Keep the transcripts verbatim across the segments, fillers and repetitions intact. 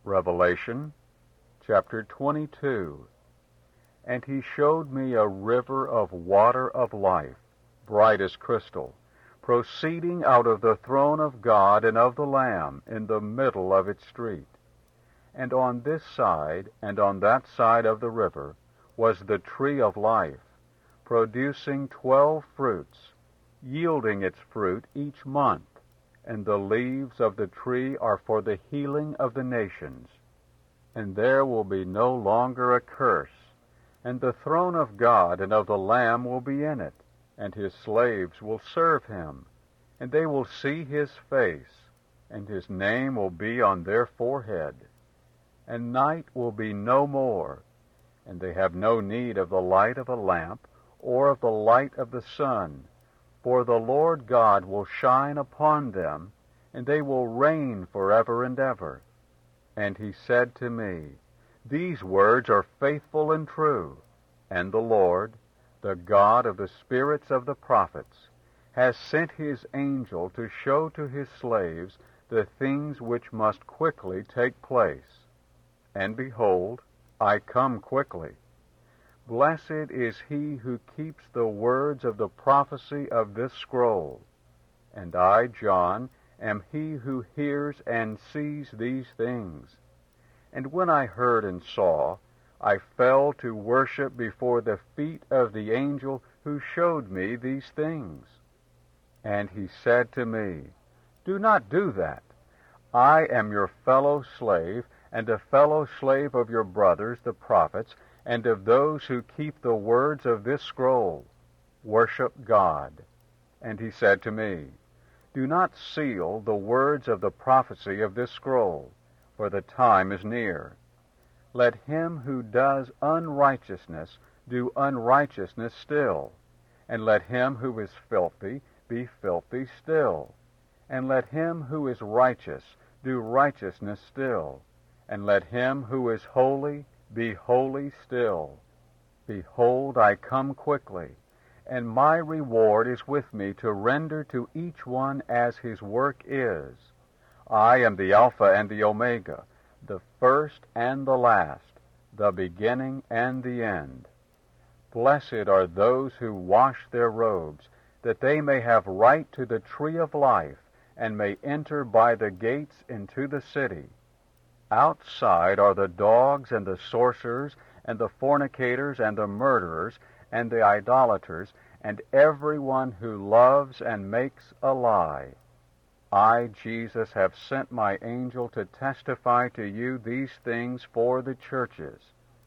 Revelation chapter twenty-two. And he showed me a river of water of life, bright as crystal, proceeding out of the throne of God and of the Lamb in the middle of its street. And on this side and on that side of the river was the tree of life, producing twelve fruits, yielding its fruit each month, and the leaves of the tree are for the healing of the nations. And there will be no longer a curse, and the throne of God and of the Lamb will be in it, and his slaves will serve him, and they will see his face, and his name will be on their forehead. And night will be no more, and they have no need of the light of a lamp or of the light of the sun, for the Lord God will shine upon them, and they will reign forever and ever. And he said to me, These words are faithful and true, and the Lord, the God of the spirits of the prophets, has sent his angel to show to his slaves the things which must quickly take place. And behold, I come quickly. Blessed is he who keeps the words of the prophecy of this scroll. And I, John, am he who hears and sees these things. And when I heard and saw, I fell to worship before the feet of the angel who showed me these things. And he said to me, Do not do that. I am your fellow slave, and a fellow slave of your brothers the prophets, and of those who keep the words of this scroll. Worship God. And he said to me, Do not seal the words of the prophecy of this scroll, for the time is near. Let him who does unrighteousness do unrighteousness still, and let him who is filthy be filthy still, and let him who is righteous do righteousness still, and let him who is holy be holy still. Behold, I come quickly, and my reward is with me to render to each one as his work is. I am the Alpha and the Omega, the first and the last, the beginning and the end. Blessed are those who wash their robes, that they may have right to the tree of life, and may enter by the gates into the city. Outside are the dogs and the sorcerers, and the fornicators and the murderers, and the idolaters, and everyone who loves and makes a lie. I, Jesus, have sent my angel to testify to you these things for the churches.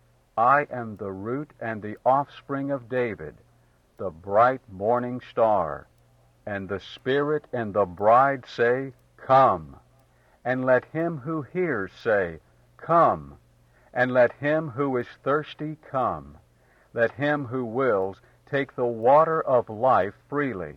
I am the root and the offspring of David, the bright morning star. And the Spirit and the bride say, Come. And let him who hears say, Come. And let him who is thirsty come. Let him who wills take the water of life freely.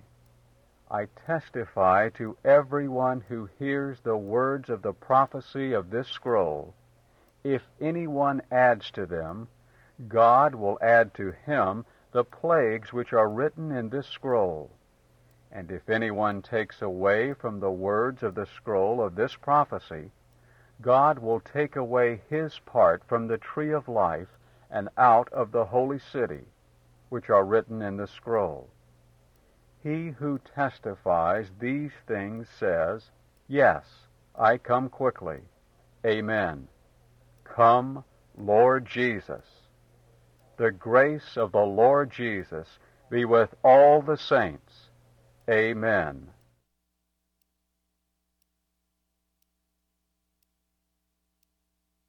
I testify to everyone who hears the words of the prophecy of this scroll. If anyone adds to them, God will add to him the plagues which are written in this scroll. And if anyone takes away from the words of the scroll of this prophecy, God will take away his part from the tree of life and out of the holy city, which are written in the scroll. He who testifies these things says, Yes, I come quickly. Amen. Come, Lord Jesus. The grace of the Lord Jesus be with all the saints. Amen.